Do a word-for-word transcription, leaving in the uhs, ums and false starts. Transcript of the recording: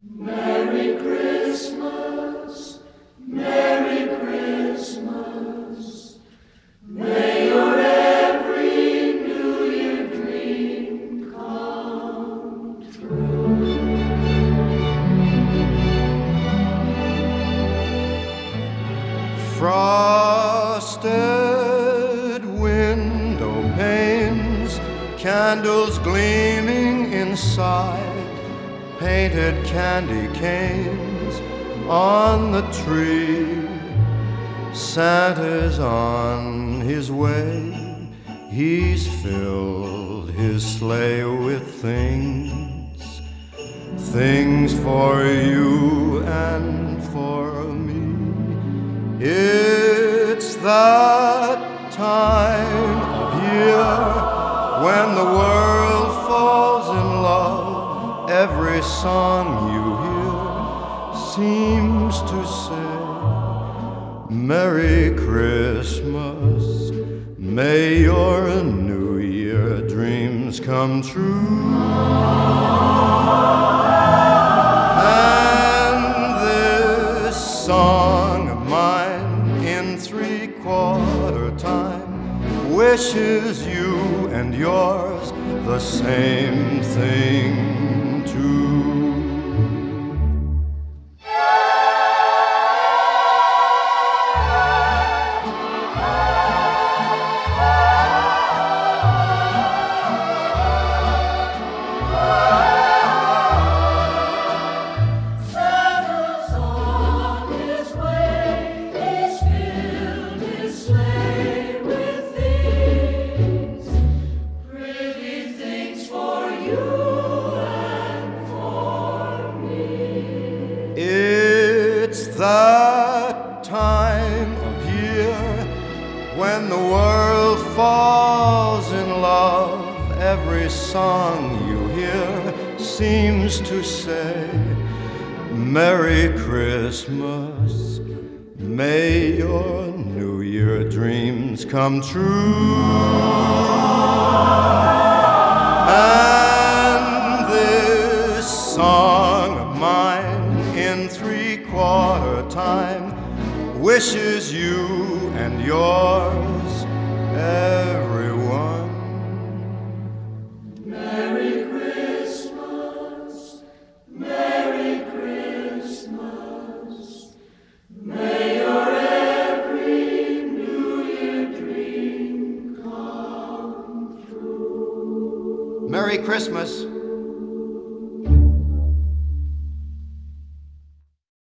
Merry Christmas, Merry Christmas. May your every New Year dream come true. Frosted window panes, candles gleaming inside, painted candy canes on the tree. Santa's on his way, he's filled his sleigh with things, things for you and for me. It's that time of year when the world falls in love. Every song you hear seems to say, Merry Christmas, may your New Year dreams come true. And this song of mine in three-quarter time wishes you and yours the same thing too. It's that time of year when the world falls in love. Every song you hear seems to say, Merry Christmas, may your New Year dreams come true. And this song of mine in three-quarter time wishes you and yours, everyone, Merry Christmas, Merry Christmas. May your every New Year dream come true. Merry Christmas.